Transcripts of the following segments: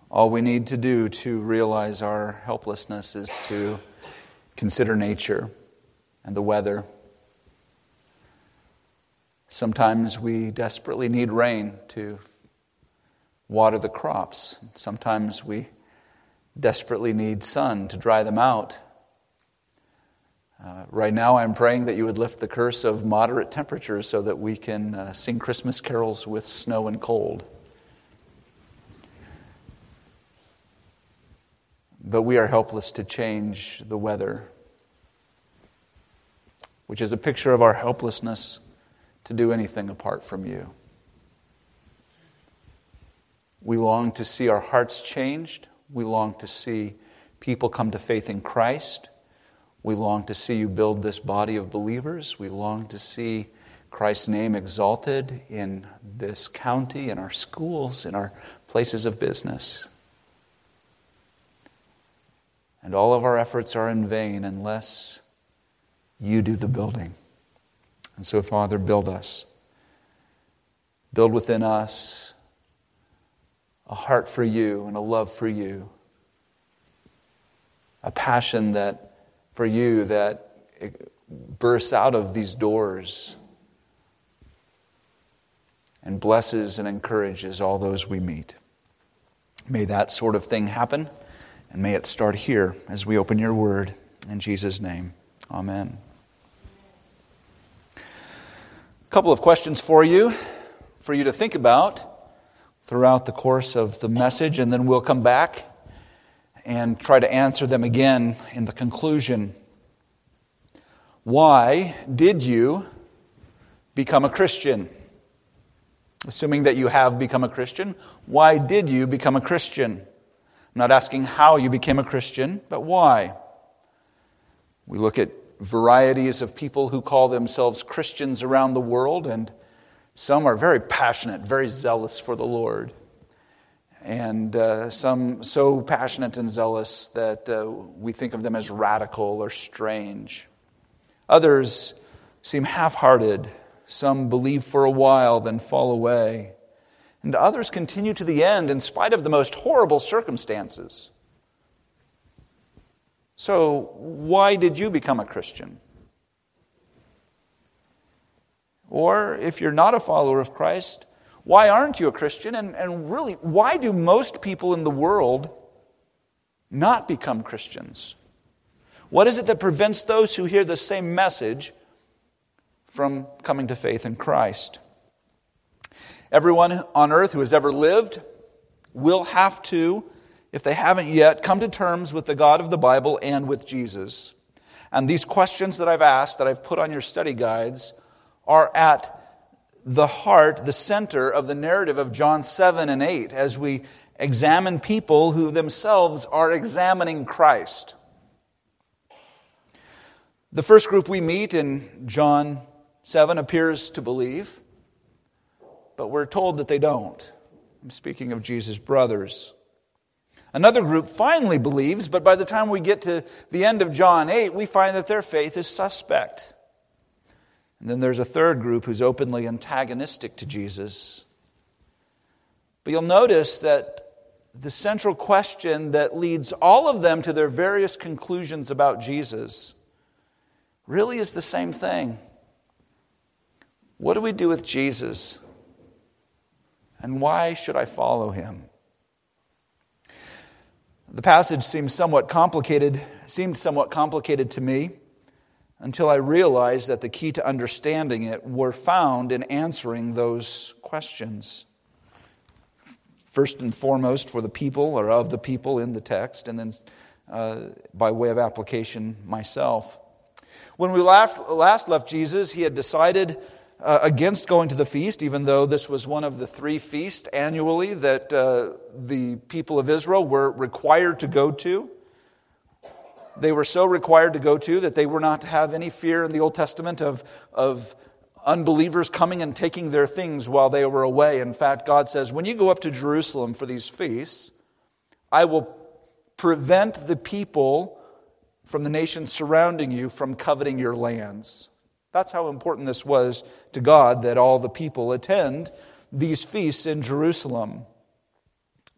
All we need to do to realize our helplessness is to consider nature and the weather. Sometimes we desperately need rain to water the crops. Sometimes we desperately need sun to dry them out. Right now I'm praying that you would lift the curse of moderate temperatures so that we can sing Christmas carols with snow and cold. But we are helpless to change the weather, which is a picture of our helplessness to do anything apart from you. We long to see our hearts changed. We long to see people come to faith in Christ. We long to see you build this body of believers. We long to see Christ's name exalted in this county, in our schools, in our places of business. And all of our efforts are in vain unless you do the building. And so, Father, build us. Build within us a heart for you and a love for you. A passion for you that bursts out of these doors and blesses and encourages all those we meet. May that sort of thing happen, and may it start here as we open your word. In Jesus' name, amen. A couple of questions for you to think about throughout the course of the message, and then we'll come back and try to answer them again in the conclusion. Why did you become a Christian? Assuming that you have become a Christian, why did you become a Christian? I'm not asking how you became a Christian, but why. We look at varieties of people who call themselves Christians around the world, and some are very passionate, very zealous for the Lord. And some so passionate and zealous that we think of them as radical or strange. Others seem half-hearted. Some believe for a while, then fall away. And others continue to the end in spite of the most horrible circumstances. So, why did you become a Christian? Or, if you're not a follower of Christ, why aren't you a Christian? And really, why do most people in the world not become Christians? What is it that prevents those who hear the same message from coming to faith in Christ? Everyone on earth who has ever lived will have to, if they haven't yet, come to terms with the God of the Bible and with Jesus. And these questions that I've asked, that I've put on your study guides, are at the heart, the center of the narrative of John 7 and 8 as we examine people who themselves are examining Christ. The first group we meet in John 7 appears to believe, but we're told that they don't. I'm speaking of Jesus' brothers. Another group finally believes, but by the time we get to the end of John 8, we find that their faith is suspect. And then there's a third group who's openly antagonistic to Jesus. But you'll notice that the central question that leads all of them to their various conclusions about Jesus really is the same thing. What do we do with Jesus? And why should I follow him? The passage seemed somewhat complicated to me until I realized that the key to understanding it were found in answering those questions. First and foremost for the people, or of the people in the text, and then by way of application myself. When we last left Jesus, he had decided against going to the feast, even though this was one of the 3 feasts annually that the people of Israel were required to go to. They were so required to go to that they were not to have any fear in the Old Testament of unbelievers coming and taking their things while they were away. In fact, God says, when you go up to Jerusalem for these feasts, I will prevent the people from the nations surrounding you from coveting your lands. That's how important this was to God, that all the people attend these feasts in Jerusalem.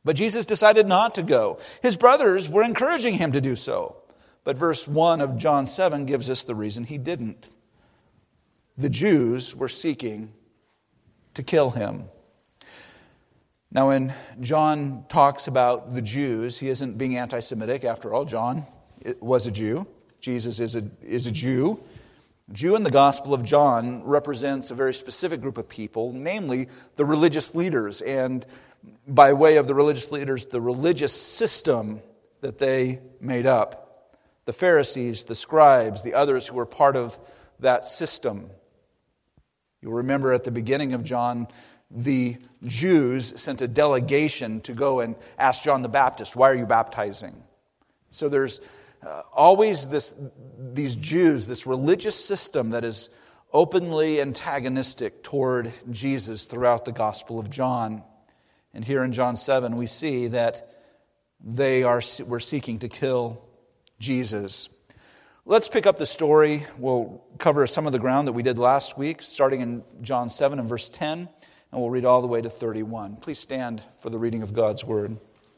But Jesus decided not to go. His brothers were encouraging him to do so. But verse 1 of John 7 gives us the reason he didn't. The Jews were seeking to kill him. Now, when John talks about the Jews, he isn't being anti-Semitic. After all, John was a Jew. Jesus is a Jew. Jew in the Gospel of John represents a very specific group of people, namely the religious leaders, and by way of the religious leaders, the religious system that they made up. The Pharisees, the scribes, the others who were part of that system. You'll remember at the beginning of John, the Jews sent a delegation to go and ask John the Baptist, "Why are you baptizing?" So there's always these Jews, this religious system that is openly antagonistic toward Jesus throughout the Gospel of John. And here in John 7, we see that were seeking to kill Jesus. Let's pick up the story. We'll cover some of the ground that we did last week, starting in John 7 and verse 10, and we'll read all the way to 31. Please stand for the reading of God's Word.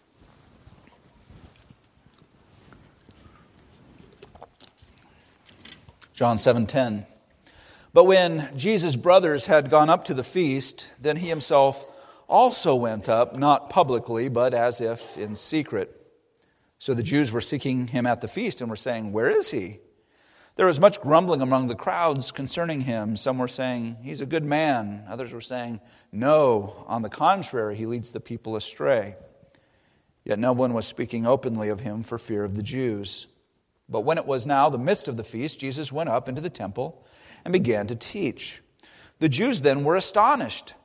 John 7:10. But when Jesus' brothers had gone up to the feast, then he himself also went up, not publicly, but as if in secret. So the Jews were seeking him at the feast and were saying, "Where is he?" There was much grumbling among the crowds concerning him. Some were saying, "He's a good man." Others were saying, "No, on the contrary, he leads the people astray." Yet no one was speaking openly of him for fear of the Jews. But when it was now the midst of the feast, Jesus went up into the temple and began to teach. The Jews then were astonished,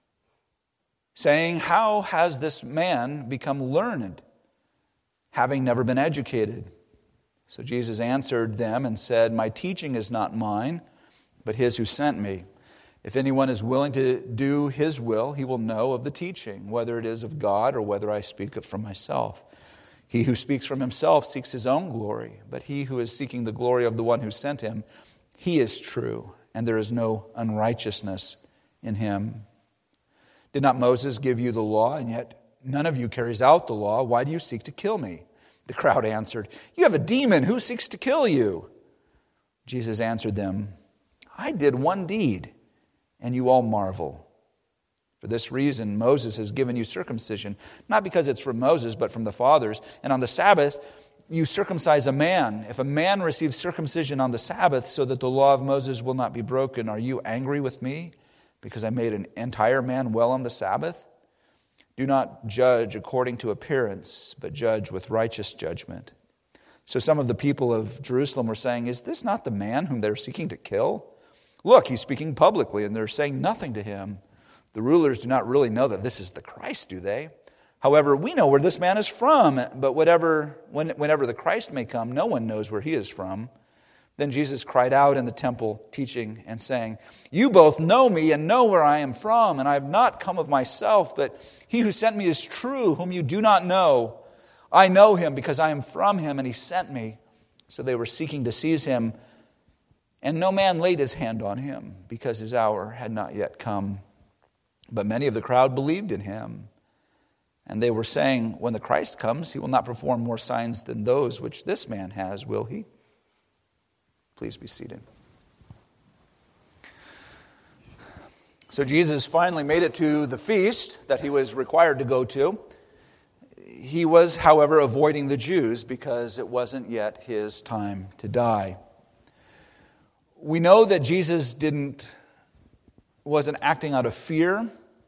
saying, "How has this man become learned, having never been educated?" So Jesus answered them and said, "My teaching is not mine, but his who sent me. If anyone is willing to do his will, he will know of the teaching, whether it is of God or whether I speak it from myself. He who speaks from himself seeks his own glory, but he who is seeking the glory of the one who sent him, he is true, and there is no unrighteousness in him. Did not Moses give you the law, and yet none of you carries out the law? Why do you seek to kill me?" The crowd answered, "You have a demon. Who seeks to kill you?" Jesus answered them, "I did one deed, and you all marvel. For this reason, Moses has given you circumcision, not because it's from Moses, but from the fathers. And on the Sabbath, you circumcise a man. If a man receives circumcision on the Sabbath so that the law of Moses will not be broken, are you angry with me because I made an entire man well on the Sabbath? Do not judge according to appearance, but judge with righteous judgment." So some of the people of Jerusalem were saying, "Is this not the man whom they're seeking to kill? Look, he's speaking publicly, and they're saying nothing to him. The rulers do not really know that this is the Christ, do they? However, we know where this man is from, but whenever the Christ may come, no one knows where he is from." Then Jesus cried out in the temple, teaching and saying, "You both know me and know where I am from, and I have not come of myself, but he who sent me is true, whom you do not know. I know him because I am from him, and he sent me." So they were seeking to seize him, and no man laid his hand on him, because his hour had not yet come. But many of the crowd believed in him. And they were saying, "When the Christ comes, he will not perform more signs than those which this man has, will he?" Please be seated. So Jesus finally made it to the feast that he was required to go to. He was, however, avoiding the Jews because it wasn't yet his time to die. We know that Jesus wasn't acting out of fear,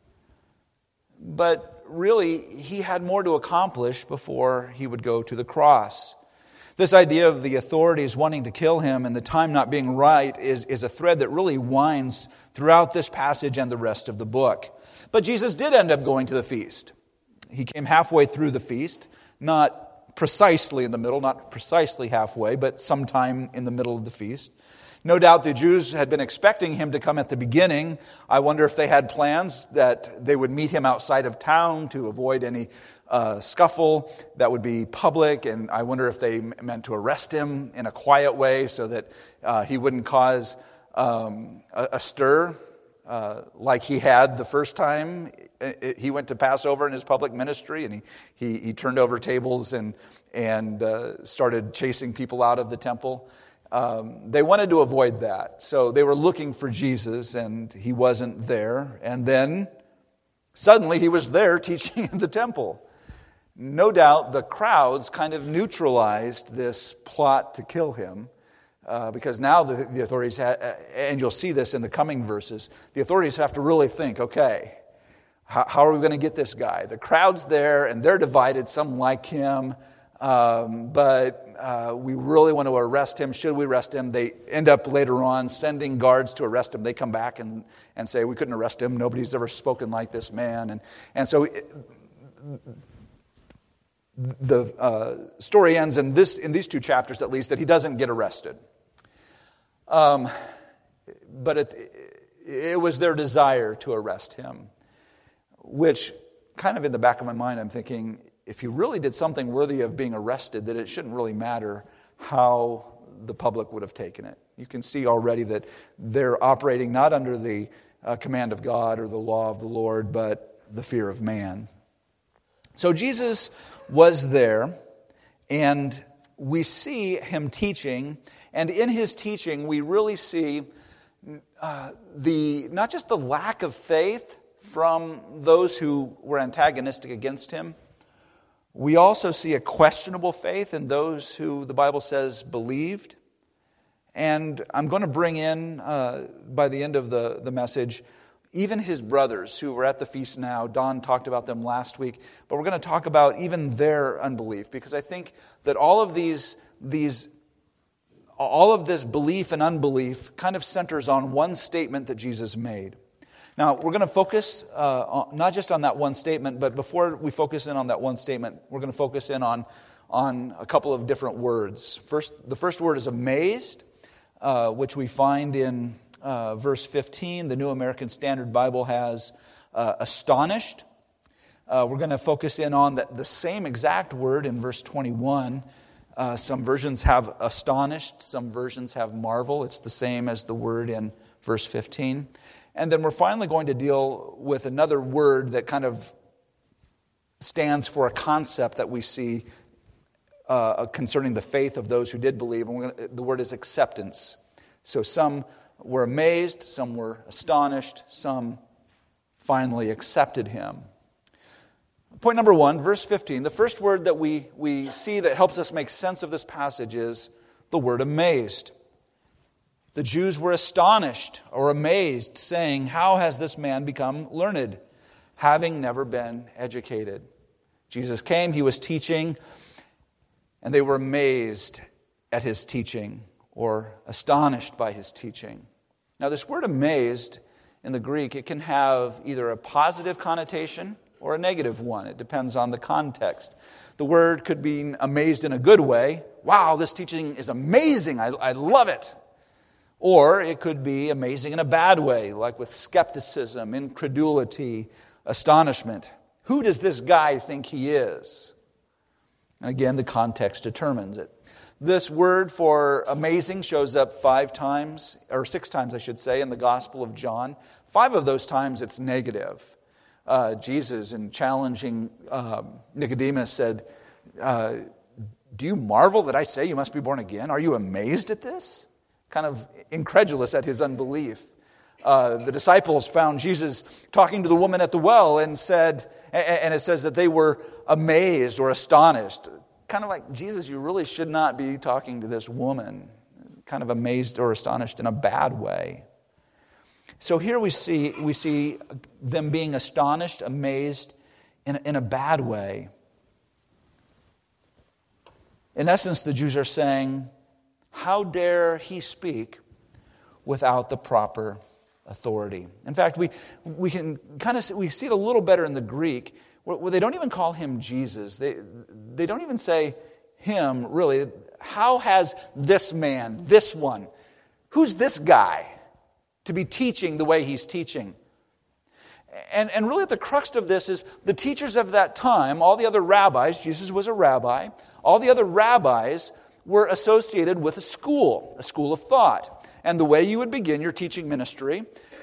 but really he had more to accomplish before he would go to the cross. This idea of the authorities wanting to kill him and the time not being right is a thread that really winds throughout this passage and the rest of the book. But Jesus did end up going to the feast. He came halfway through the feast, not precisely in the middle, not precisely halfway, but sometime in the middle of the feast. No doubt the Jews had been expecting him to come at the beginning. I wonder if they had plans that they would meet him outside of town to avoid any scuffle that would be public. And I wonder if they meant to arrest him in a quiet way so that he wouldn't cause a stir like he had the first time he went to Passover in his public ministry, and he turned over tables and started chasing people out of the temple. They wanted to avoid that. So they were looking for Jesus, and he wasn't there. And then suddenly he was there teaching in the temple. No doubt the crowds kind of neutralized this plot to kill him, because now the authorities, and you'll see this in the coming verses, the authorities have to really think, okay, how are we going to get this guy? The crowd's there, and they're divided. Some like him, but we really want to arrest him. Should we arrest him? They end up later on sending guards to arrest him. They come back and say, we couldn't arrest him. Nobody's ever spoken like this man. And so the story ends in these two chapters, at least, that he doesn't get arrested. But it was their desire to arrest him, which kind of in the back of my mind, I'm thinking, if he really did something worthy of being arrested, that it shouldn't really matter how the public would have taken it. You can see already that they're operating not under the command of God or the law of the Lord, but the fear of man. So Jesus was there, and we see him teaching, and in his teaching we really see not just the lack of faith from those who were antagonistic against him. We also see a questionable faith in those who the Bible says believed. And I'm going to bring in, by the end of the message, even his brothers who were at the feast now. Don talked about them last week, but we're going to talk about even their unbelief, because I think that all of this belief and unbelief kind of centers on one statement that Jesus made. Now, we're going to focus not just on that one statement, but before we focus in on that one statement, we're going to focus in on a couple of different words. The first word is amazed, which we find in verse 15. The New American Standard Bible has astonished. We're going to focus in on the same exact word in verse 21. Some versions have astonished, some versions have marvel. It's the same as the word in verse 15. And then we're finally going to deal with another word that kind of stands for a concept that we see concerning the faith of those who did believe. And the word is acceptance. So some were amazed, some were astonished, some finally accepted him. Point number 1, verse 15. The first word that we see that helps us make sense of this passage is the word amazed. The Jews were astonished or amazed, saying, "How has this man become learned, having never been educated?" Jesus came, he was teaching, and they were amazed at his teaching or astonished by his teaching. Now, this word amazed in the Greek, it can have either a positive connotation or a negative one. It depends on the context. The word could be amazed in a good way. Wow, this teaching is amazing. I love it. Or it could be amazing in a bad way, like with skepticism, incredulity, astonishment. Who does this guy think he is? And again, the context determines it. This word for amazing shows up 5 times, or 6 times I should say, in the Gospel of John. 5 of those times it's negative. Jesus, in challenging Nicodemus, said, "Do you marvel that I say you must be born again? Are you amazed at this?" Kind of incredulous at his unbelief. The disciples found Jesus talking to the woman at the well and said, and it says that they were amazed or astonished. Kind of like, Jesus, you really should not be talking to this woman. Kind of amazed or astonished in a bad way. So here we see them being astonished, amazed in a bad way. In essence, the Jews are saying, how dare he speak without the proper authority? In fact, we can kind of see it a little better in the Greek, where they don't even call him Jesus. They don't even say him, really. How has this man, this one, who's this guy to be teaching the way he's teaching? And really at the crux of this is the teachers of that time, all the other rabbis, Jesus was a rabbi, all the other rabbis were associated with a school of thought. And the way you would begin your teaching ministry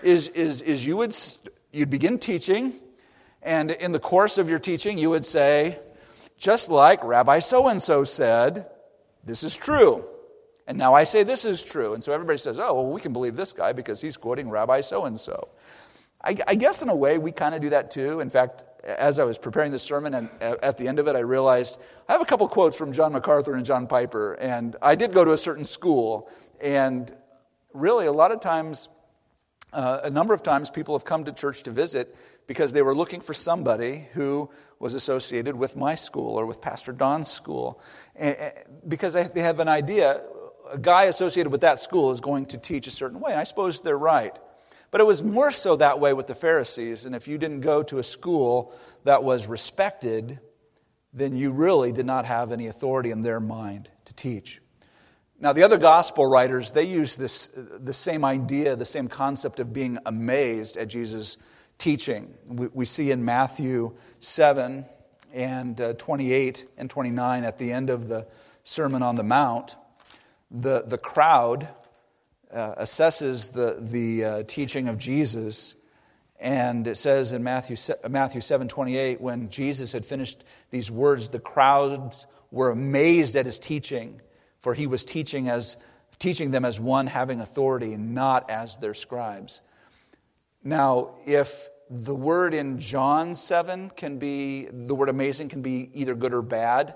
is you'd begin teaching, and in the course of your teaching, you would say, just like Rabbi so-and-so said, this is true. And now I say this is true. And so everybody says, oh, well, we can believe this guy because he's quoting Rabbi so-and-so. I guess in a way we kind of do that too. In fact, as I was preparing this sermon and at the end of it, I realized I have a couple quotes from John MacArthur and John Piper. And I did go to a certain school. And really a lot of times, a number of times people have come to church to visit because they were looking for somebody who was associated with my school or with Pastor Don's school. Because they have an idea, a guy associated with that school is going to teach a certain way. And I suppose they're right. But it was more so that way with the Pharisees. And if you didn't go to a school that was respected, then you really did not have any authority in their mind to teach. Now, the other gospel writers, they use the same idea, the same concept of being amazed at Jesus' teaching. We see in Matthew 7 and 28 and 29 at the end of the Sermon on the Mount, the crowd assesses the teaching of Jesus, and it says in Matthew 7:28, when Jesus had finished these words, the crowds were amazed at his teaching, for he was teaching them as one having authority, not as their scribes. Now, if the word in John 7 the word amazing can be either good or bad,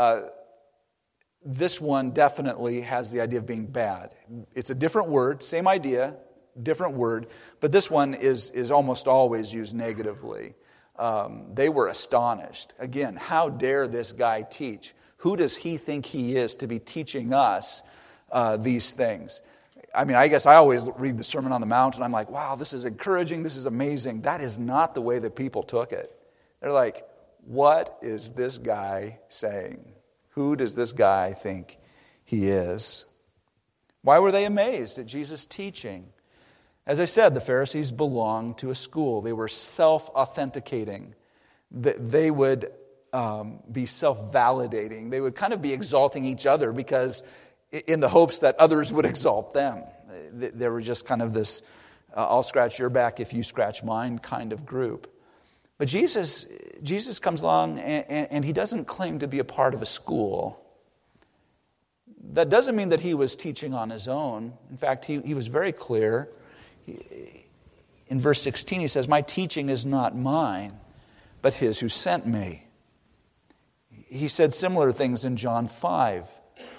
this one definitely has the idea of being bad. It's a different word, same idea, different word, but this one is almost always used negatively. They were astonished. Again, how dare this guy teach? Who does he think he is to be teaching us these things? I mean, I guess I always read the Sermon on the Mount and I'm like, wow, this is encouraging, this is amazing. That is not the way that people took it. They're like, what is this guy saying? Who does this guy think he is? Why were they amazed at Jesus' teaching? As I said, the Pharisees belonged to a school. They were self-authenticating. They would be self-validating. They would kind of be exalting each other because in the hopes that others would exalt them. They were just kind of this, I'll scratch your back if you scratch mine kind of group. But Jesus comes along and he doesn't claim to be a part of a school. That doesn't mean that he was teaching on his own. In fact, he was very clear. In verse 16 he says, my teaching is not mine, but his who sent me. He said similar things in John 5.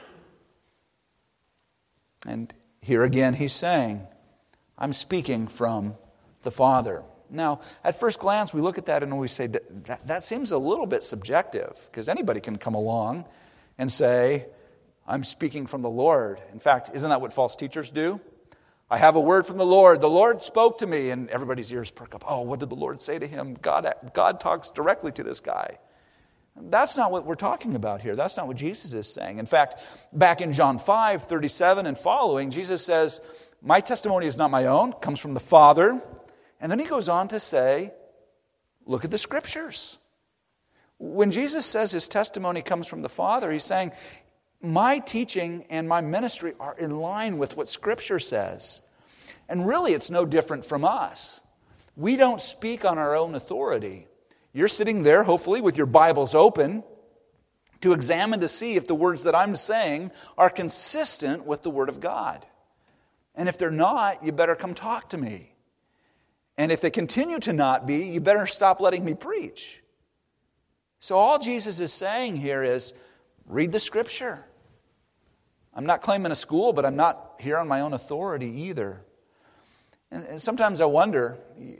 And here again he's saying, I'm speaking from the Father. Now, at first glance, we look at that and we say, that seems a little bit subjective, because anybody can come along and say, I'm speaking from the Lord. In fact, isn't that what false teachers do? I have a word from the Lord. The Lord spoke to me, and everybody's ears perk up. Oh, what did the Lord say to him? God talks directly to this guy. That's not what we're talking about here. That's not what Jesus is saying. In fact, back in John 5:37 and following, Jesus says, my testimony is not my own, it comes from the Father. And then he goes on to say, look at the Scriptures. When Jesus says his testimony comes from the Father, he's saying, my teaching and my ministry are in line with what Scripture says. And really, it's no different from us. We don't speak on our own authority. You're sitting there, hopefully, with your Bibles open to examine to see if the words that I'm saying are consistent with the Word of God. And if they're not, you better come talk to me. And if they continue to not be, you better stop letting me preach. So all Jesus is saying here is, read the Scripture. I'm not claiming a school, but I'm not here on my own authority either. And sometimes I wonder,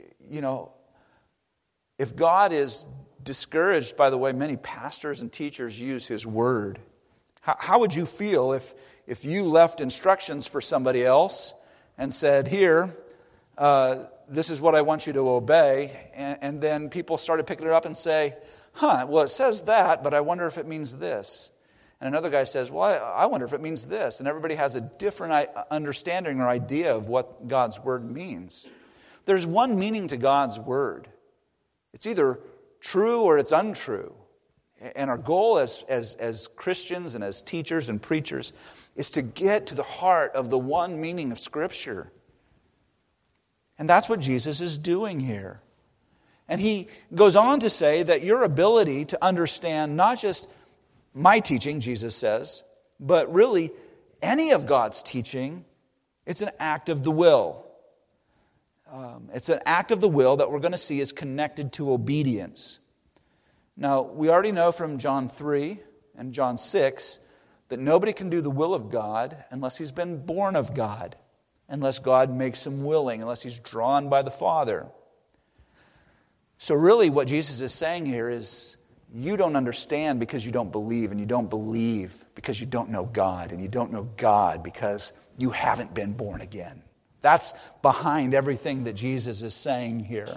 if God is discouraged by the way many pastors and teachers use His Word, how would you feel if you left instructions for somebody else and said, here, this is what I want you to obey, and then people started picking it up and say, well, it says that, but I wonder if it means this. And another guy says, well, I wonder if it means this. And everybody has a different understanding or idea of what God's Word means. There's one meaning to God's Word. It's either true or it's untrue. And our goal as Christians and as teachers and preachers is to get to the heart of the one meaning of Scripture. And that's what Jesus is doing here. And he goes on to say that your ability to understand not just my teaching, Jesus says, but really any of God's teaching, it's an act of the will. It's an act of the will that we're going to see is connected to obedience. Now, we already know from John 3 and John 6 that nobody can do the will of God unless he's been born of God, unless God makes him willing, unless he's drawn by the Father. So really what Jesus is saying here is you don't understand because you don't believe, and you don't believe because you don't know God, and you don't know God because you haven't been born again. That's behind everything that Jesus is saying here.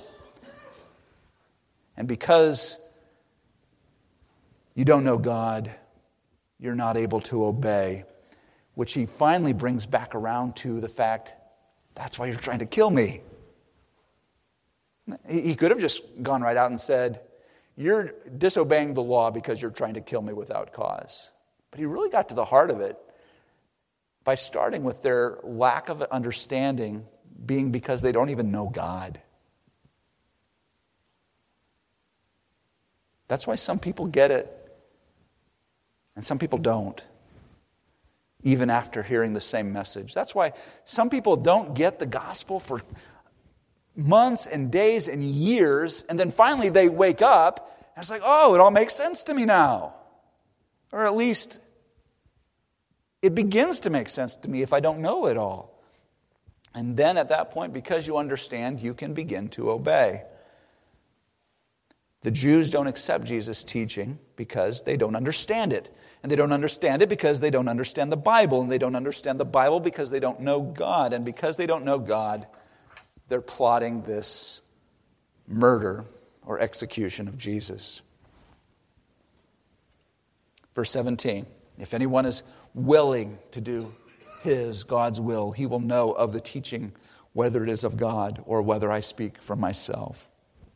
And because you don't know God, you're not able to obey, which he finally brings back around to the fact, that's why you're trying to kill me. He could have just gone right out and said, you're disobeying the law because you're trying to kill me without cause. But he really got to the heart of it by starting with their lack of understanding being because they don't even know God. That's why some people get it and some people don't, even after hearing the same message. That's why some people don't get the gospel for months and days and years, and then finally they wake up, and it's like, oh, it all makes sense to me now. Or at least it begins to make sense to me if I don't know it all. And then at that point, because you understand, you can begin to obey. The Jews don't accept Jesus' teaching because they don't understand it. And they don't understand it because they don't understand the Bible. And they don't understand the Bible because they don't know God. And because they don't know God, they're plotting this murder or execution of Jesus. Verse 17, if anyone is willing to do God's will, he will know of the teaching whether it is of God or whether I speak from myself.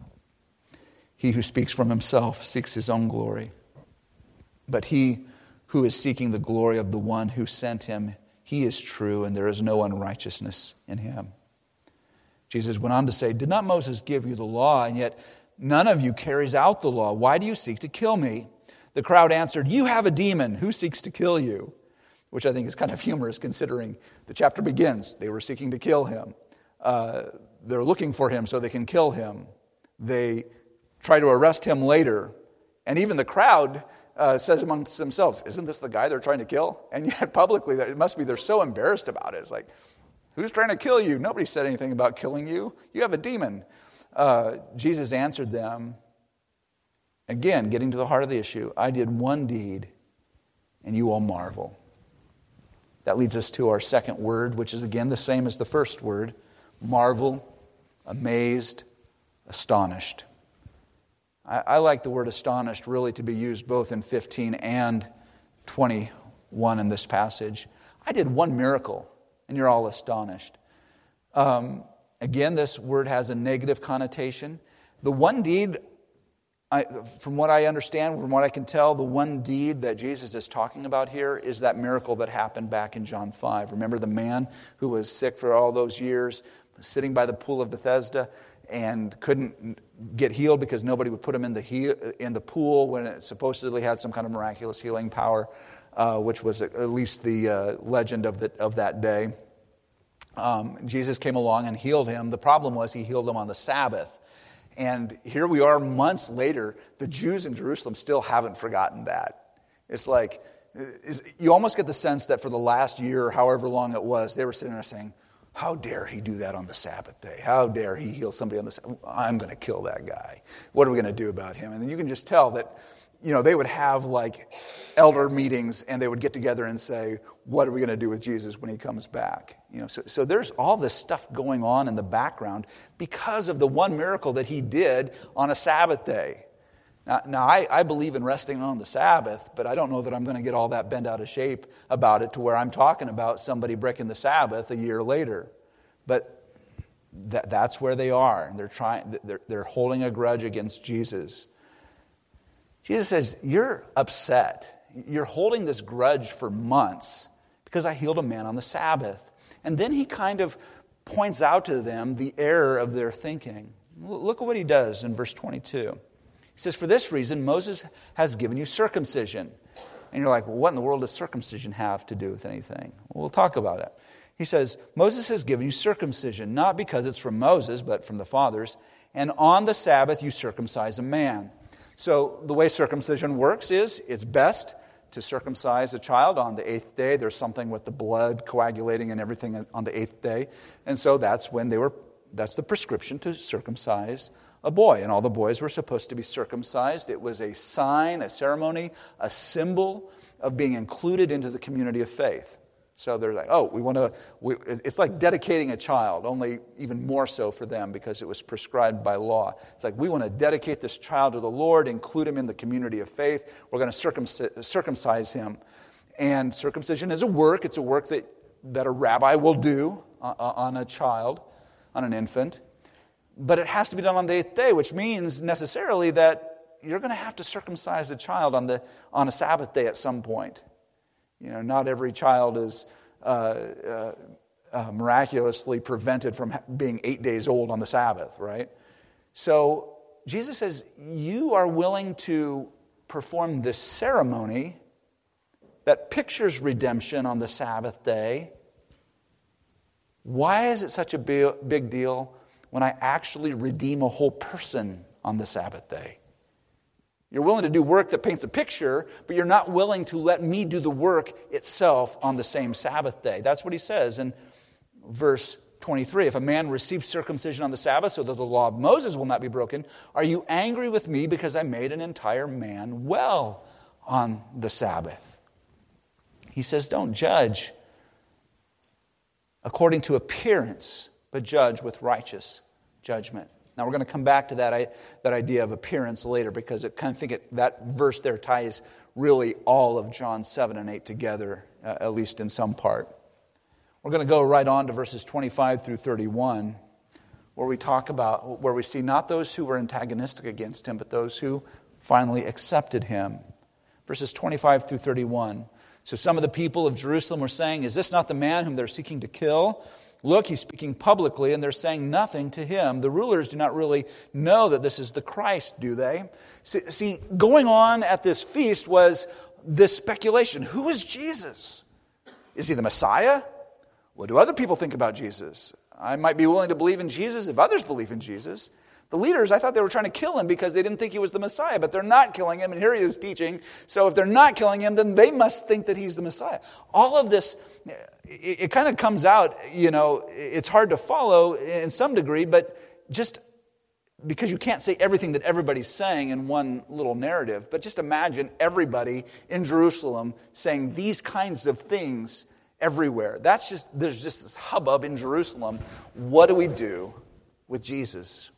He who speaks from himself seeks his own glory. But he who is seeking the glory of the one who sent him, he is true, and there is no unrighteousness in him. Jesus went on to say, did not Moses give you the law, and yet none of you carries out the law? Why do you seek to kill me? The crowd answered, you have a demon. Who seeks to kill you? Which I think is kind of humorous considering the chapter begins. They were seeking to kill him. They're looking for him so they can kill him. They try to arrest him later. And even the crowd says amongst themselves, isn't this the guy they're trying to kill? And yet publicly, it must be they're so embarrassed about it. It's like, who's trying to kill you? Nobody said anything about killing you. You have a demon. Jesus answered them, again, getting to the heart of the issue, I did one deed, and you all marvel. That leads us to our second word, which is again the same as the first word, marvel, amazed, astonished. I like the word astonished really to be used both in 15 and 21 in this passage. I did one miracle, and you're all astonished. Again, this word has a negative connotation. The one deed, from what I understand, from what I can tell, the one deed that Jesus is talking about here is that miracle that happened back in John 5. Remember the man who was sick for all those years, sitting by the pool of Bethesda, and couldn't get healed because nobody would put him in the pool when it supposedly had some kind of miraculous healing power, which was at least the legend of that day. Jesus came along and healed him. The problem was he healed him on the Sabbath. And here we are months later, the Jews in Jerusalem still haven't forgotten that. It's like, you almost get the sense that for the last year, however long it was, they were sitting there saying, how dare he do that on the Sabbath day? How dare he heal somebody on the Sabbath? I'm going to kill that guy. What are we going to do about him? And then you can just tell that, they would have like elder meetings and they would get together and say, what are we going to do with Jesus when he comes back? So there's all this stuff going on in the background because of the one miracle that he did on a Sabbath day. Now I believe in resting on the Sabbath, but I don't know that I'm going to get all that bent out of shape about it to where I'm talking about somebody breaking the Sabbath a year later. But that's where they are, and they're holding a grudge against Jesus. Jesus says, you're upset. You're holding this grudge for months because I healed a man on the Sabbath. And then he kind of points out to them the error of their thinking. Look at what he does in verse 22. He says, "For this reason, Moses has given you circumcision." And you're like, well, what in the world does circumcision have to do with anything? Well, we'll talk about it. He says, "Moses has given you circumcision, not because it's from Moses, but from the fathers. And on the Sabbath you circumcise a man." So the way circumcision works is it's best to circumcise a child on the 8th day. There's something with the blood coagulating and everything on the 8th day. And so that's the prescription to circumcise a boy. And all the boys were supposed to be circumcised. It was a sign, a ceremony, a symbol of being included into the community of faith. So they're like, it's like dedicating a child, only even more so for them because it was prescribed by law. It's like, we want to dedicate this child to the Lord, include him in the community of faith. We're going to circumcise him. And circumcision is a work. It's a work that a rabbi will do on a child, on an infant. But it has to be done on the 8th day, which means necessarily that you're going to have to circumcise a child on a Sabbath day at some point. You know, not every child is miraculously prevented from being 8 days old on the Sabbath, right? So Jesus says, you are willing to perform this ceremony that pictures redemption on the Sabbath day. Why is it such a big deal when I actually redeem a whole person on the Sabbath day? You're willing to do work that paints a picture, but you're not willing to let me do the work itself on the same Sabbath day. That's what he says in verse 23. "If a man receives circumcision on the Sabbath so that the law of Moses will not be broken, are you angry with me because I made an entire man well on the Sabbath?" He says, don't judge according to appearance, but judge with righteous judgment. Now, we're going to come back to that idea of appearance later because that verse there ties really all of John 7 and 8 together, at least in some part. We're going to go right on to verses 25 through 31, where we see not those who were antagonistic against him, but those who finally accepted him. Verses 25 through 31. "So some of the people of Jerusalem were saying, 'Is this not the man whom they're seeking to kill? Look, he's speaking publicly, and they're saying nothing to him. The rulers do not really know that this is the Christ, do they?'" See, going on at this feast was this speculation. Who is Jesus? Is he the Messiah? What do other people think about Jesus? I might be willing to believe in Jesus if others believe in Jesus. The leaders, I thought they were trying to kill him because they didn't think he was the Messiah, but they're not killing him, and here he is teaching. So if they're not killing him, then they must think that he's the Messiah. All of this, it kind of comes out, it's hard to follow in some degree, but just because you can't say everything that everybody's saying in one little narrative, but just imagine everybody in Jerusalem saying these kinds of things everywhere. There's just this hubbub in Jerusalem. What do we do with Jesus?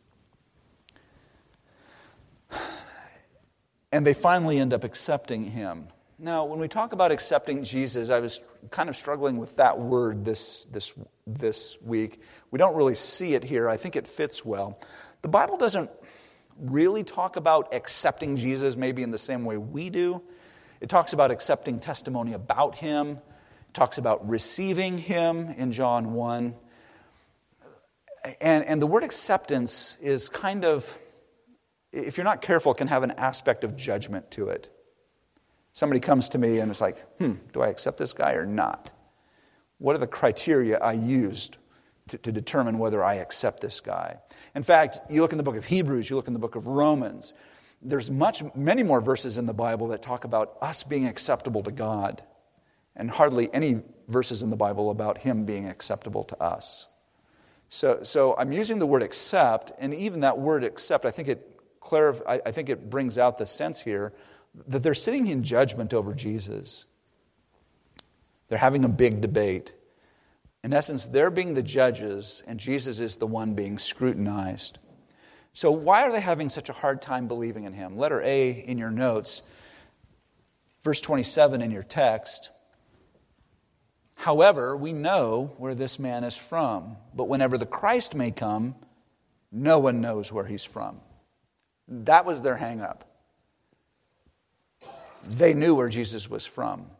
And they finally end up accepting him. Now, when we talk about accepting Jesus, I was kind of struggling with that word this week. We don't really see it here. I think it fits well. The Bible doesn't really talk about accepting Jesus maybe in the same way we do. It talks about accepting testimony about him. It talks about receiving him in John 1. And the word acceptance is kind of, if you're not careful, it can have an aspect of judgment to it. Somebody comes to me and it's like, do I accept this guy or not? What are the criteria I used to determine whether I accept this guy? In fact, you look in the book of Hebrews, you look in the book of Romans, there's many more verses in the Bible that talk about us being acceptable to God, and hardly any verses in the Bible about him being acceptable to us. So I'm using the word accept, and even that word accept, I think it brings out the sense here that they're sitting in judgment over Jesus. They're having a big debate. In essence, they're being the judges, and Jesus is the one being scrutinized. So why are they having such a hard time believing in him? Letter A in your notes, verse 27 in your text. "However, we know where this man is from, but whenever the Christ may come, no one knows where he's from." That was their hang-up. They knew where Jesus was from.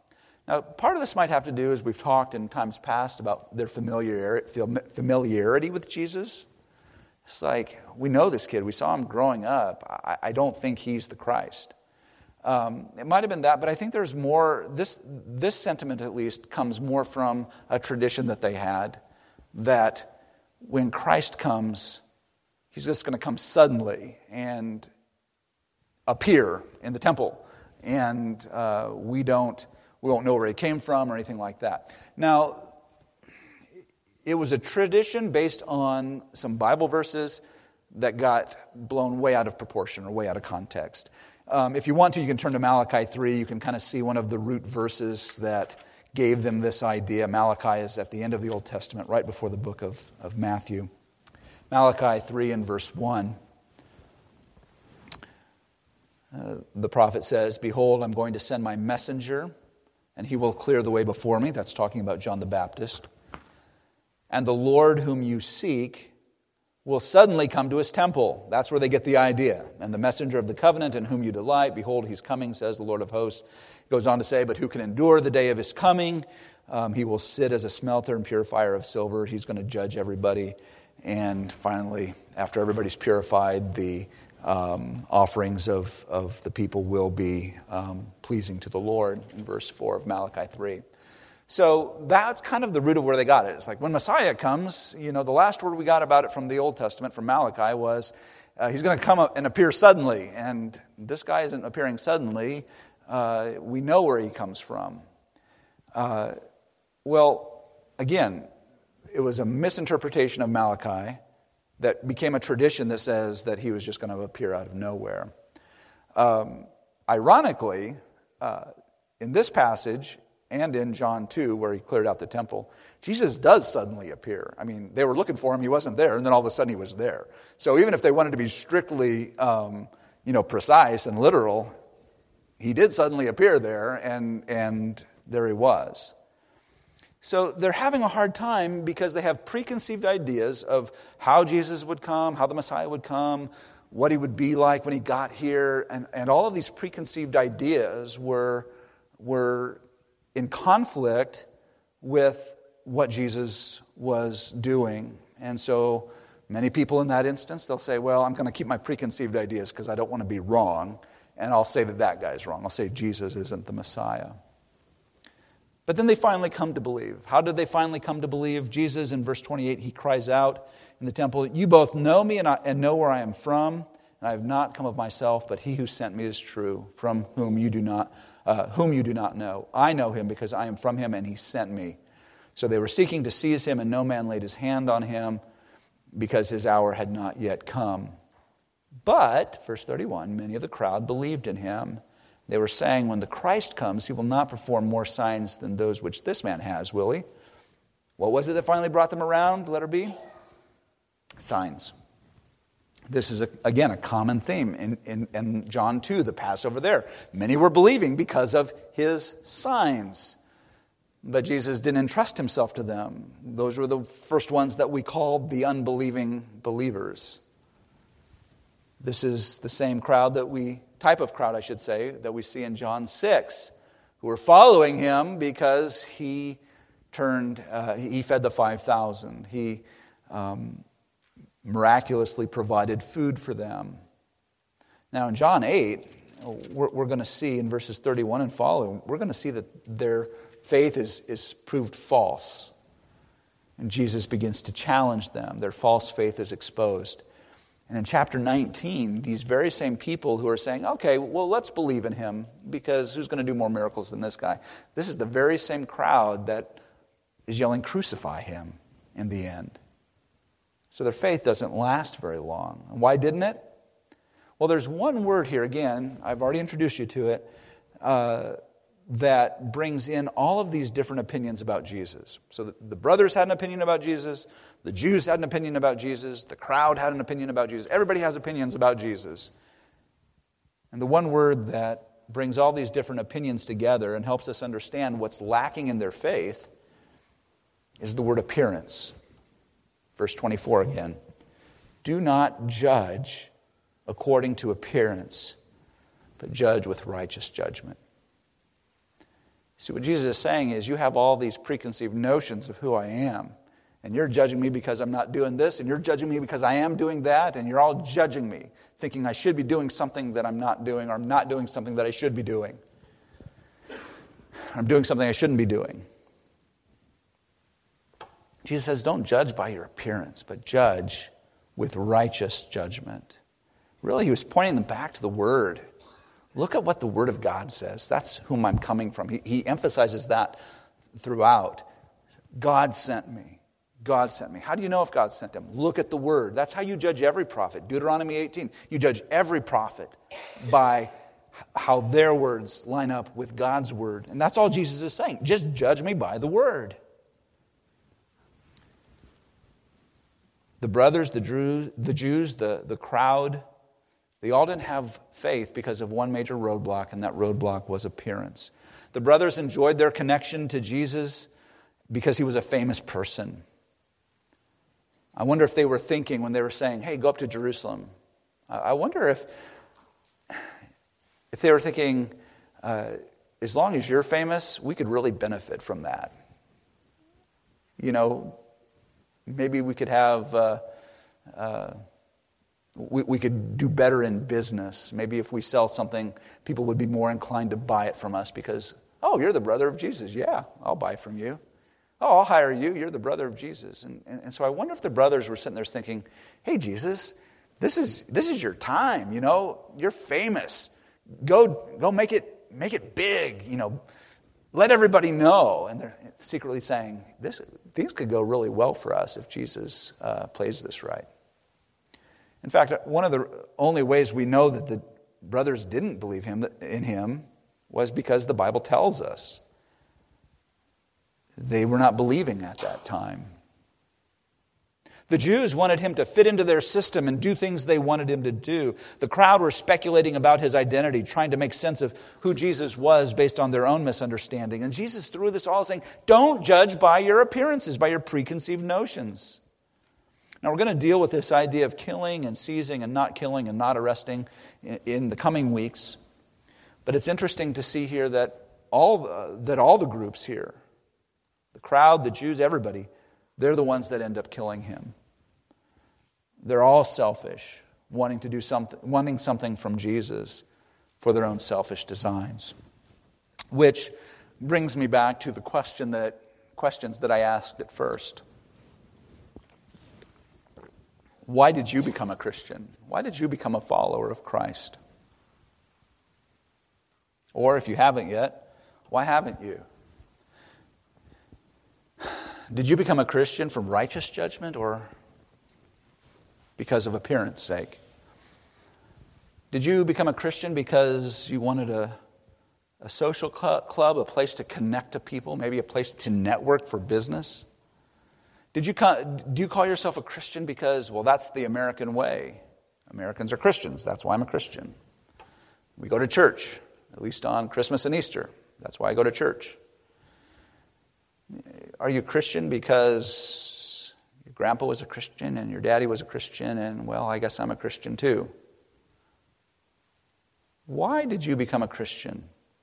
Now, part of this might have to do, as we've talked in times past, about their familiarity with Jesus. It's like, we know this kid. We saw him growing up. I don't think he's the Christ. It might have been that, but I think there's more. This sentiment, at least, comes more from a tradition that they had, that when Christ comes, he's just going to come suddenly and appear in the temple, and we won't know where he came from or anything like that. Now, it was a tradition based on some Bible verses that got blown way out of proportion or way out of context. If you want to, you can turn to Malachi 3. You can kind of see one of the root verses that gave them this idea. Malachi is at the end of the Old Testament, right before the book of Matthew. Malachi 3 and verse 1. The prophet says, "Behold, I'm going to send my messenger, and he will clear the way before me." That's talking about John the Baptist. "And the Lord whom you seek will suddenly come to his temple." That's where they get the idea. "And the messenger of the covenant in whom you delight, behold, he's coming, says the Lord of hosts." He goes on to say, "But who can endure the day of his coming? He will sit as a smelter and purifier of silver." He's going to judge everybody. And finally, after everybody's purified, the offerings of the people will be pleasing to the Lord, in verse 4 of Malachi 3. So that's kind of the root of where they got it. It's like when Messiah comes, the last word we got about it from the Old Testament, from Malachi, was he's going to come up and appear suddenly. And this guy isn't appearing suddenly. We know where he comes from. Well, again, it was a misinterpretation of Malachi that became a tradition that says that he was just going to appear out of nowhere. Ironically, in this passage and in John 2, where he cleared out the temple, Jesus does suddenly appear. I mean, they were looking for him, he wasn't there, and then all of a sudden he was there. So even if they wanted to be strictly, precise and literal, he did suddenly appear there, and there he was. So they're having a hard time because they have preconceived ideas of how Jesus would come, how the Messiah would come, what he would be like when he got here. And all of these preconceived ideas were in conflict with what Jesus was doing. And so many people in that instance, they'll say, well, I'm going to keep my preconceived ideas because I don't want to be wrong. And I'll say that guy's wrong. I'll say Jesus isn't the Messiah. But then they finally come to believe. How did they finally come to believe? Jesus, in verse 28, he cries out in the temple, "You both know me and know where I am from, and I have not come of myself, but he who sent me is true, from whom you do not know. I know him because I am from him, and he sent me." So they were seeking to seize him, and no man laid his hand on him because his hour had not yet come. But, verse 31, many of the crowd believed in him. They were saying, "When the Christ comes, he will not perform more signs than those which this man has, will he?" What was it that finally brought them around? Letter B? Signs. This is, again, a common theme in John 2, the Passover there. Many were believing because of his signs. But Jesus didn't entrust himself to them. Those were the first ones that we called the unbelieving believers. This is the same type of crowd, that we see in John 6, who were following him because he fed the 5,000. He miraculously provided food for them. Now in John 8, we're going to see in verses 31 and following, we're going to see that their faith is proved false. And Jesus begins to challenge them. Their false faith is exposed. And in chapter 19, these very same people who are saying, okay, well, let's believe in him because who's going to do more miracles than this guy? This is the very same crowd that is yelling, "Crucify him," in the end. So their faith doesn't last very long. And why didn't it? Well, there's one word here, again, I've already introduced you to it, that brings in all of these different opinions about Jesus. So the brothers had an opinion about Jesus, the Jews had an opinion about Jesus, the crowd had an opinion about Jesus. Everybody has opinions about Jesus. And the one word that brings all these different opinions together and helps us understand what's lacking in their faith is the word appearance. Verse 24 again. "Do not judge according to appearance, but judge with righteous judgment." See, what Jesus is saying is, you have all these preconceived notions of who I am. And you're judging me because I'm not doing this, and you're judging me because I am doing that, and you're all judging me, thinking I should be doing something that I'm not doing, or I'm not doing something that I should be doing. I'm doing something I shouldn't be doing. Jesus says, don't judge by your appearance, but judge with righteous judgment. Really, he was pointing them back to the Word. Look at what the Word of God says. That's whom I'm coming from. He emphasizes that throughout. God sent me. God sent me. How do you know if God sent him? Look at the Word. That's how you judge every prophet. Deuteronomy 18. You judge every prophet by how their words line up with God's Word. And that's all Jesus is saying. Just judge me by the Word. The brothers, the Jews, the crowd, they all didn't have faith because of one major roadblock, and that roadblock was appearance. The brothers enjoyed their connection to Jesus because he was a famous person. I wonder if they were thinking when they were saying, hey, go up to Jerusalem. I wonder if they were thinking, as long as you're famous, we could really benefit from that. You know, maybe we could have, we could do better in business. Maybe if we sell something, people would be more inclined to buy it from us because, oh, you're the brother of Jesus. Yeah, I'll buy from you. Oh, I'll hire you. You're the brother of Jesus. And so I wonder if the brothers were sitting there thinking, hey, Jesus, this is your time. You know, you're famous. Go make it big. You know, let everybody know. And they're secretly saying, things could go really well for us if Jesus plays this right. In fact, one of the only ways we know that the brothers didn't believe in him was because the Bible tells us they were not believing at that time. The Jews wanted him to fit into their system and do things they wanted him to do. The crowd were speculating about his identity, trying to make sense of who Jesus was based on their own misunderstanding. And Jesus threw this all saying, don't judge by your appearances, by your preconceived notions. Now we're going to deal with this idea of killing and seizing and not killing and not arresting in the coming weeks. But it's interesting to see here that all the groups here, the crowd, the Jews, everybody, they're the ones that end up killing him. They're all selfish, wanting something from Jesus for their own selfish designs. Which brings me back to the questions that I asked at first. Why did you become a Christian? Why did you become a follower of Christ? Or if you haven't yet, why haven't you? Did you become a Christian from righteous judgment or because of appearance sake? Did you become a Christian because you wanted a social club, a place to connect to people, maybe a place to network for business? Do you call yourself a Christian because, well, that's the American way? Americans are Christians. That's why I'm a Christian. We go to church, at least on Christmas and Easter. That's why I go to church. Are you a Christian because your grandpa was a Christian and your daddy was a Christian and, well, I guess I'm a Christian too? Why did you become a Christian?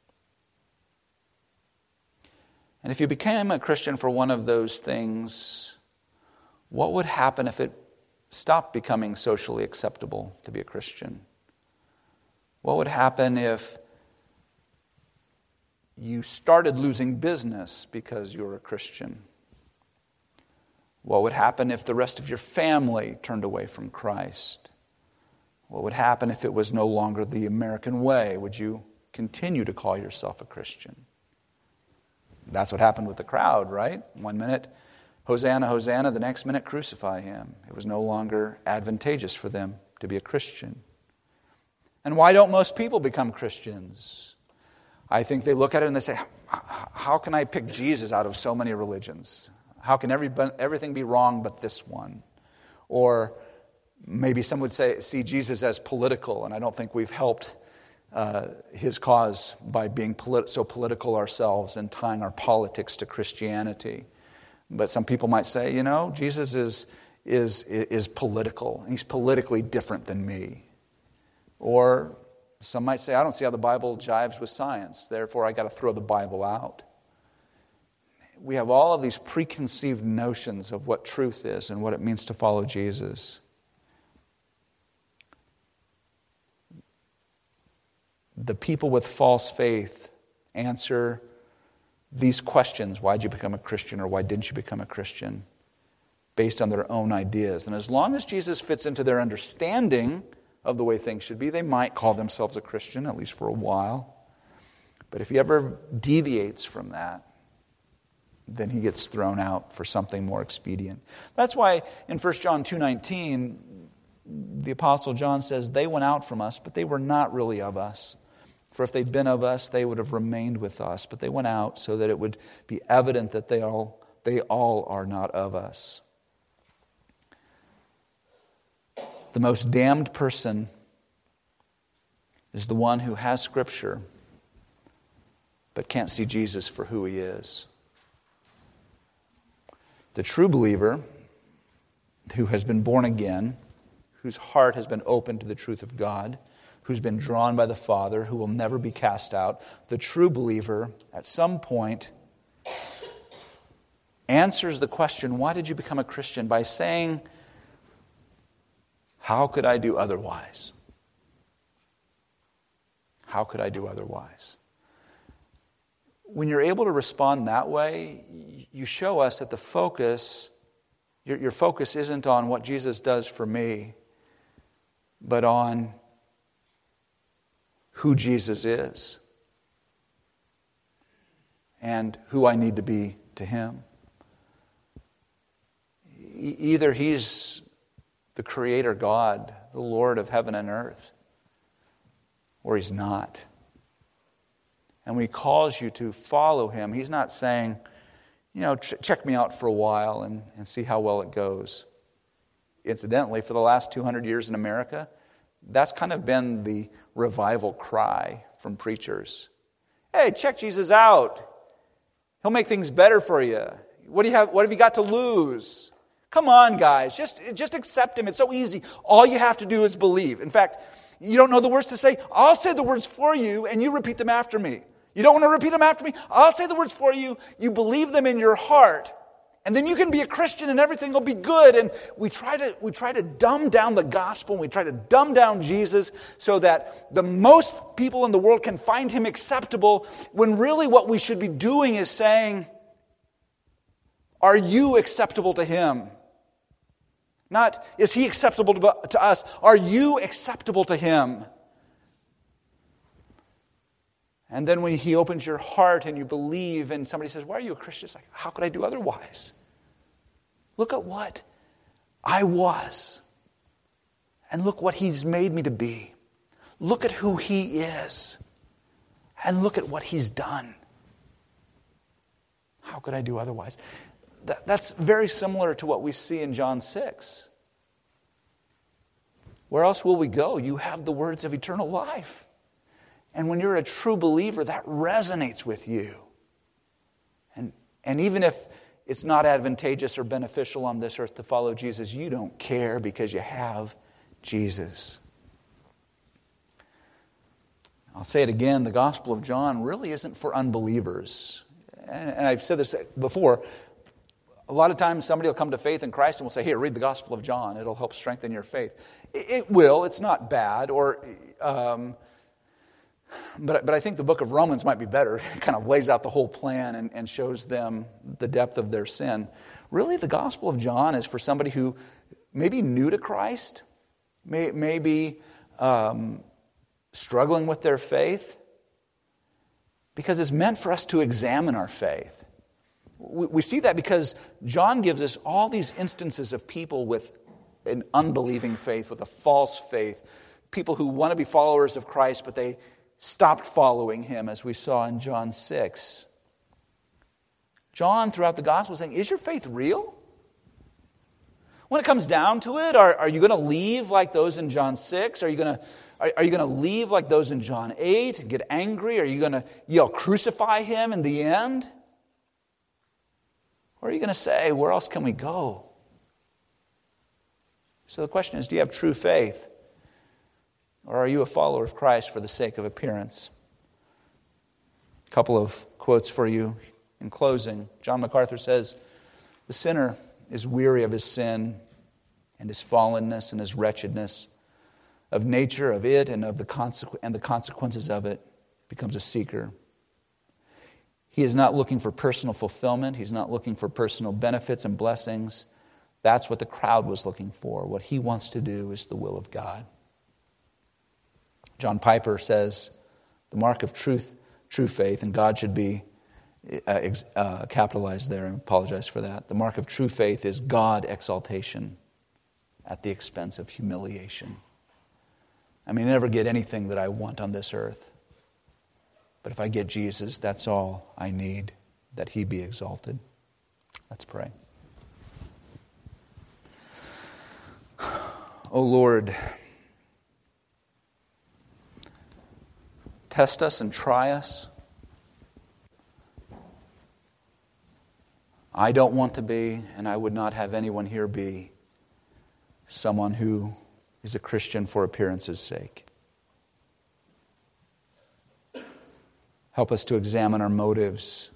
And if you became a Christian for one of those things, what would happen if it stopped becoming socially acceptable to be a Christian? What would happen if you started losing business because you were a Christian? What would happen if the rest of your family turned away from Christ? What would happen if it was no longer the American way? Would you continue to call yourself a Christian? That's what happened with the crowd, right? One minute, Hosanna, Hosanna, the next minute, crucify him. It was no longer advantageous for them to be a Christian. And why don't most people become Christians? I think they look at it and they say, how can I pick Jesus out of so many religions? How can everything be wrong but this one? Or maybe some would see Jesus as political, and I don't think we've helped his cause by being so political ourselves and tying our politics to Christianity. But some people might say, Jesus is political. He's politically different than me. Or Some might say, I don't see how the Bible jives with science, therefore I got to throw the Bible out. We have all of these preconceived notions of what truth is and what it means to follow Jesus. The people with false faith answer these questions, why did you become a Christian or why didn't you become a Christian, based on their own ideas. And as long as Jesus fits into their understanding of the way things should be, they might call themselves a Christian, at least for a while. But if he ever deviates from that, then he gets thrown out for something more expedient. That's why in 1 John 2:19, the Apostle John says, they went out from us, but they were not really of us. For if they'd been of us, they would have remained with us. But they went out so that it would be evident that they all are not of us. The most damned person is the one who has Scripture but can't see Jesus for who he is. The true believer who has been born again, whose heart has been opened to the truth of God, who's been drawn by the Father, who will never be cast out, the true believer at some point answers the question, why did you become a Christian? By saying, how could I do otherwise? How could I do otherwise? When you're able to respond that way, you show us that the focus, your focus isn't on what Jesus does for me, but on who Jesus is and who I need to be to him. Either he's the Creator God, the Lord of heaven and earth, or he's not. And when he calls you to follow him, he's not saying, check me out for a while and see how well it goes. Incidentally, for the last 200 years in America, that's kind of been the revival cry from preachers. Hey, check Jesus out. He'll make things better for you. What have you got to lose? Come on, guys. Just accept him. It's so easy. All you have to do is believe. In fact, you don't know the words to say. I'll say the words for you, and you repeat them after me. You don't want to repeat them after me? I'll say the words for you. You believe them in your heart. And then you can be a Christian and everything will be good. And we try to dumb down the gospel. And we try to dumb down Jesus so that the most people in the world can find him acceptable, when really what we should be doing is saying, are you acceptable to him? Not, is he acceptable to us? Are you acceptable to him? And then when he opens your heart and you believe and somebody says, why are you a Christian? It's like, how could I do otherwise? Look at what I was. And look what he's made me to be. Look at who he is. And look at what he's done. How could I do otherwise? That's very similar to what we see in John 6. Where else will we go? You have the words of eternal life. And when you're a true believer, that resonates with you. And even if it's not advantageous or beneficial on this earth to follow Jesus, you don't care because you have Jesus. I'll say it again, the Gospel of John really isn't for unbelievers. And I've said this before. A lot of times somebody will come to faith in Christ and will say, here, read the Gospel of John. It'll help strengthen your faith. It will. It's not bad. But I think the book of Romans might be better. It kind of lays out the whole plan and shows them the depth of their sin. Really, the Gospel of John is for somebody who may be new to Christ, may be struggling with their faith, because it's meant for us to examine our faith. We see that because John gives us all these instances of people with an unbelieving faith, with a false faith, people who want to be followers of Christ, but they stopped following him, as we saw in John 6. John, throughout the gospel, is saying, is your faith real? When it comes down to it, are you going to leave like those in John 6? Are you going to leave like those in John 8, get angry? Are you going to yell, crucify him in the end? Or are you going to say, where else can we go? So the question is, do you have true faith? Or are you a follower of Christ for the sake of appearance? A couple of quotes for you in closing. John MacArthur says, "The sinner is weary of his sin and his fallenness and his wretchedness, of nature, of it, and of the consequences of it, becomes a seeker. He is not looking for personal fulfillment. He's not looking for personal benefits and blessings. That's what the crowd was looking for. What he wants to do is the will of God." John Piper says, "The mark of true faith," and God should be capitalized there, and apologize for that. "The mark of true faith is God exaltation at the expense of humiliation." I may never get anything that I want on this earth, but if I get Jesus, that's all I need, that he be exalted. Let's pray. O Lord, test us and try us. I don't want to be, and I would not have anyone here be, someone who is a Christian for appearance's sake. Help us to examine our motives.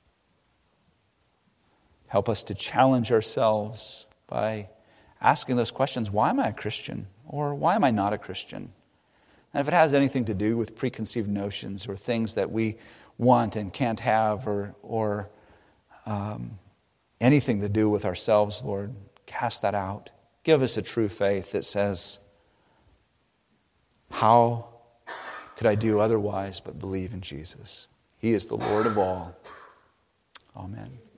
Help us to challenge ourselves by asking those questions: why am I a Christian? Or why am I not a Christian? And if it has anything to do with preconceived notions or things that we want and can't have, or anything to do with ourselves, Lord, cast that out. Give us a true faith that says, how could I do otherwise but believe in Jesus? He is the Lord of all. Amen.